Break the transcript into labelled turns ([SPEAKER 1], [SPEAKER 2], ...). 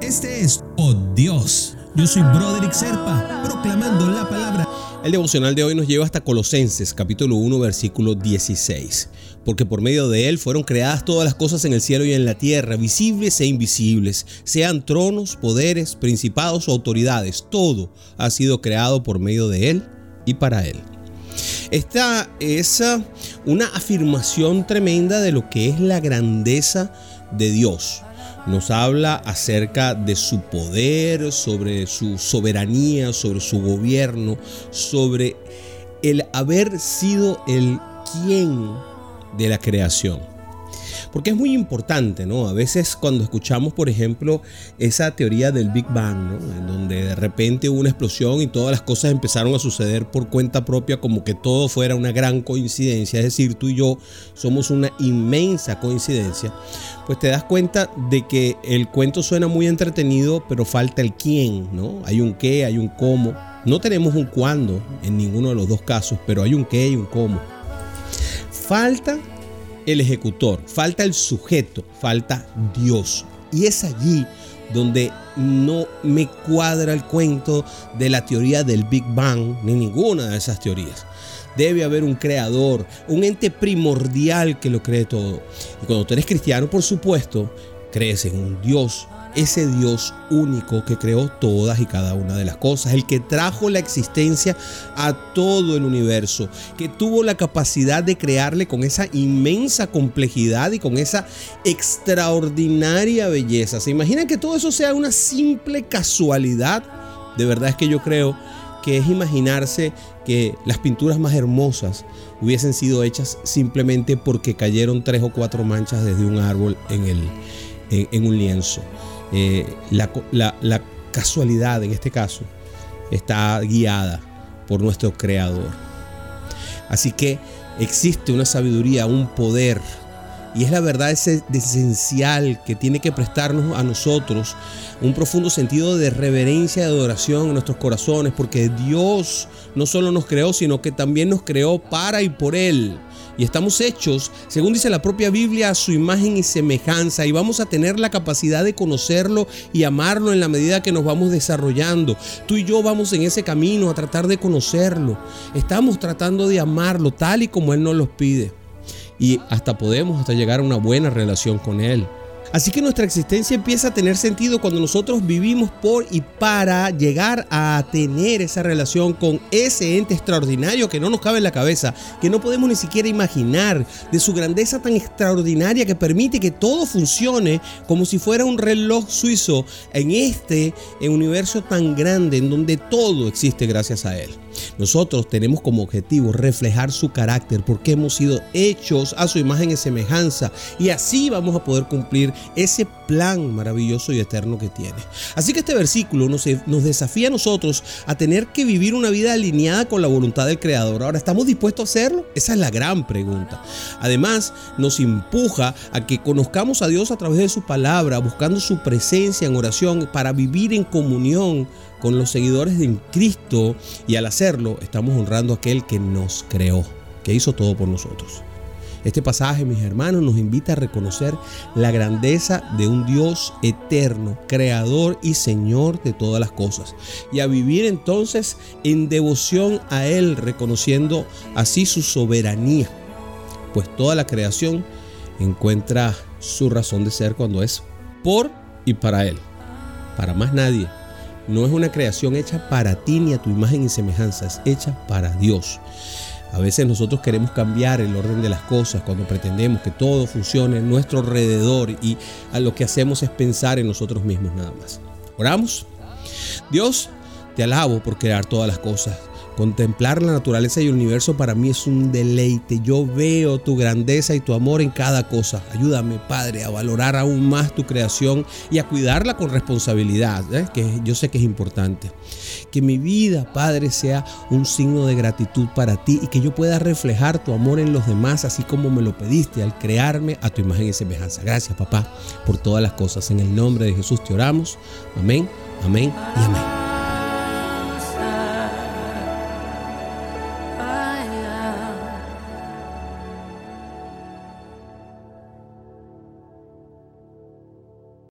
[SPEAKER 1] Este es Oh Dios. Yo soy Broderick Serpa, proclamando la palabra.
[SPEAKER 2] El devocional de hoy nos lleva hasta Colosenses, capítulo 1, versículo 16. Porque por medio de él fueron creadas todas las cosas en el cielo y en la tierra, visibles e invisibles, sean tronos, poderes, principados o autoridades. Todo ha sido creado por medio de él y para él. Esta es una afirmación tremenda de lo que es la grandeza de Dios. Nos habla acerca de su poder, sobre su soberanía, sobre su gobierno, sobre el haber sido el quién de la creación. Porque es muy importante, ¿no? A veces cuando escuchamos, por ejemplo, esa teoría del Big Bang, ¿no? En donde de repente hubo una explosión y todas las cosas empezaron a suceder por cuenta propia, como que todo fuera una gran coincidencia, es decir, tú y yo somos una inmensa coincidencia, pues te das cuenta de que el cuento suena muy entretenido, pero falta el quién, ¿no? Hay un qué, hay un cómo. No tenemos un cuándo en ninguno de los dos casos, pero hay un qué y un cómo. Falta el ejecutor, falta el sujeto, falta Dios. Y es allí donde no me cuadra el cuento de la teoría del Big Bang, ni ninguna de esas teorías. Debe haber un creador, un ente primordial que lo cree todo. Y cuando tú eres cristiano, por supuesto, crees en un Dios. Ese Dios único que creó todas y cada una de las cosas, el que trajo la existencia a todo el universo, que tuvo la capacidad de crearle con esa inmensa complejidad y con esa extraordinaria belleza. ¿Se imaginan que todo eso sea una simple casualidad? De verdad es que yo creo que es imaginarse que las pinturas más hermosas hubiesen sido hechas simplemente porque cayeron 3 o 4 manchas desde un árbol en un lienzo. La casualidad en este caso está guiada por nuestro creador. Así que existe una sabiduría, un poder, y es la verdad esencial que tiene que prestarnos a nosotros un profundo sentido de reverencia y adoración en nuestros corazones, porque Dios no solo nos creó, sino que también nos creó para y por Él. Y estamos hechos, según dice la propia Biblia, a su imagen y semejanza, y vamos a tener la capacidad de conocerlo y amarlo en la medida que nos vamos desarrollando. Tú y yo vamos en ese camino a tratar de conocerlo. Estamos tratando de amarlo tal y como Él nos lo pide. Y podemos llegar a una buena relación con Él. Así que nuestra existencia empieza a tener sentido cuando nosotros vivimos por y para llegar a tener esa relación con ese ente extraordinario que no nos cabe en la cabeza, que no podemos ni siquiera imaginar, de su grandeza tan extraordinaria que permite que todo funcione como si fuera un reloj suizo en este universo tan grande en donde todo existe gracias a Él. Nosotros tenemos como objetivo reflejar su carácter porque hemos sido hechos a su imagen y semejanza, y así vamos a poder cumplir ese plan maravilloso y eterno que tiene. Así que este versículo nos desafía a nosotros a tener que vivir una vida alineada con la voluntad del Creador. Ahora, ¿estamos dispuestos a hacerlo? Esa es la gran pregunta. Además, nos empuja a que conozcamos a Dios a través de su palabra, buscando su presencia en oración para vivir en comunión con los seguidores de Cristo, y al hacerlo estamos honrando a aquel que nos creó, que hizo todo por nosotros. Este pasaje, mis hermanos, nos invita a reconocer la grandeza de un Dios eterno, creador y Señor de todas las cosas, y a vivir entonces en devoción a Él, reconociendo así su soberanía, pues toda la creación encuentra su razón de ser cuando es por y para Él, para más nadie. No es una creación hecha para ti ni a tu imagen y semejanza, es hecha para Dios. A veces nosotros queremos cambiar el orden de las cosas cuando pretendemos que todo funcione en nuestro alrededor, y a lo que hacemos es pensar en nosotros mismos nada más. Oramos. Dios, te alabo por crear todas las cosas. Contemplar la naturaleza y el universo para mí es un deleite. Yo veo tu grandeza y tu amor en cada cosa. Ayúdame, Padre, a valorar aún más tu creación y a cuidarla con responsabilidad, que yo sé que es importante. Que mi vida, Padre, sea un signo de gratitud para ti y que yo pueda reflejar tu amor en los demás, así como me lo pediste al crearme a tu imagen y semejanza. Gracias, papá, por todas las cosas. En el nombre de Jesús te oramos. Amén, amén y amén.